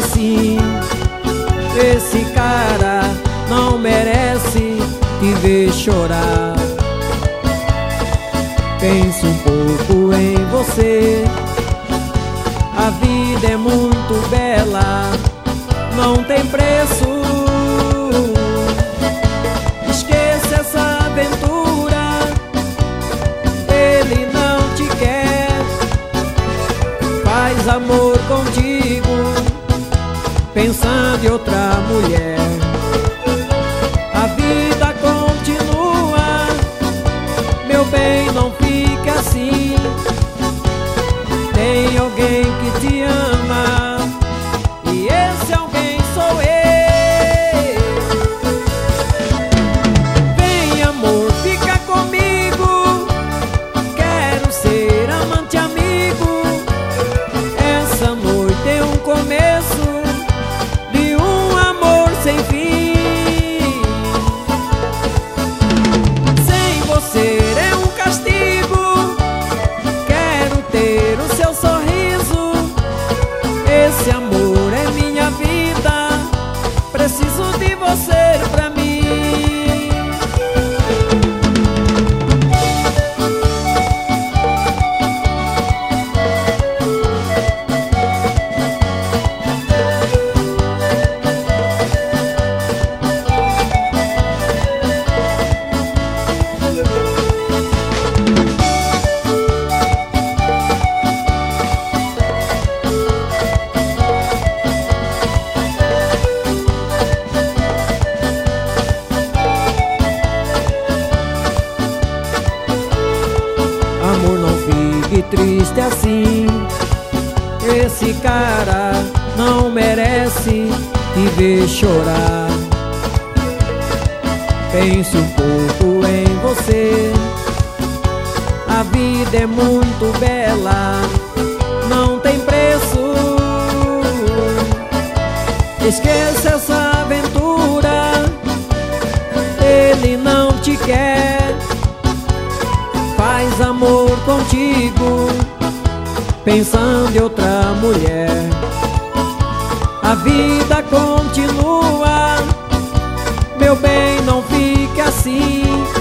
assim. Esse cara não merece te ver chorar. Pense um pouco em você. A vida é muito bela, não tem preço. Esqueça essa aventura, ele não te quer. Faz amor contigo, pensando em outra mulher. A vida continua, meu bem, não fique assim. Tem alguém que te ama, e esse alguém sou eu. Vem, amor, fica comigo, quero ser amante amigo. Essa noite é um começo de um amor sem fim. Sem você é um castigo, quero ter o seu sorriso. Esse amor é minha vida, preciso de você pra mim. Amor, não fique triste assim. Esse cara não merece te ver chorar. Pense um pouco em você. A vida é muito bela, não tem preço. Esqueça essa aventura, ele não te quer. Faz amor contigo, pensando em outra mulher. A vida continua, meu bem, não fique assim.